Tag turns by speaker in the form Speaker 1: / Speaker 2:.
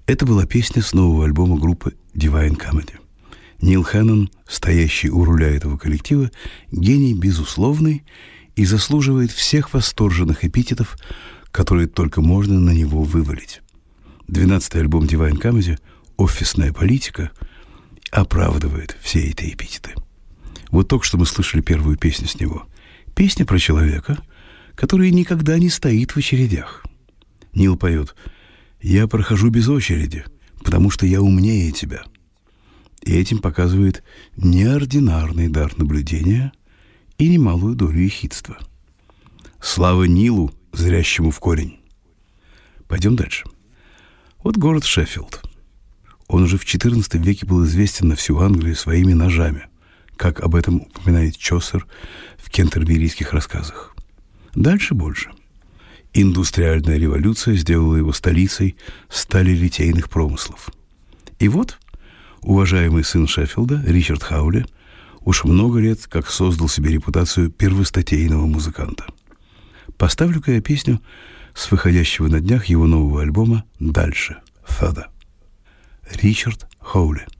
Speaker 1: Это была песня с нового альбома группы Divine Comedy. Нил Хэннон, стоящий у руля этого коллектива, гений безусловный и заслуживает всех восторженных эпитетов, которые только можно на него вывалить. 12-й альбом Divine Comedy «Офисная политика» оправдывает все эти эпитеты. Вот только что мы слышали первую песню с него. Песня про человека, который никогда не стоит в очередях. Нил поет: «Я прохожу без очереди, потому что я умнее тебя». И этим показывает неординарный дар наблюдения и немалую долю ехидства. Слава Нилу, зрящему в корень. Пойдем дальше. Вот город Шеффилд. Он уже в XIV веке был известен на всю Англию своими ножами, как об этом упоминает Чосер в кентерберийских рассказах. Дальше больше. Индустриальная революция сделала его столицей сталелитейных промыслов. И вот уважаемый сын Шеффилда, Ричард Хаули, уж много лет как создал себе репутацию первостатейного музыканта. Поставлю-ка я песню с выходящего на днях его нового альбома «Дальше», «Further». Ричард Хаули.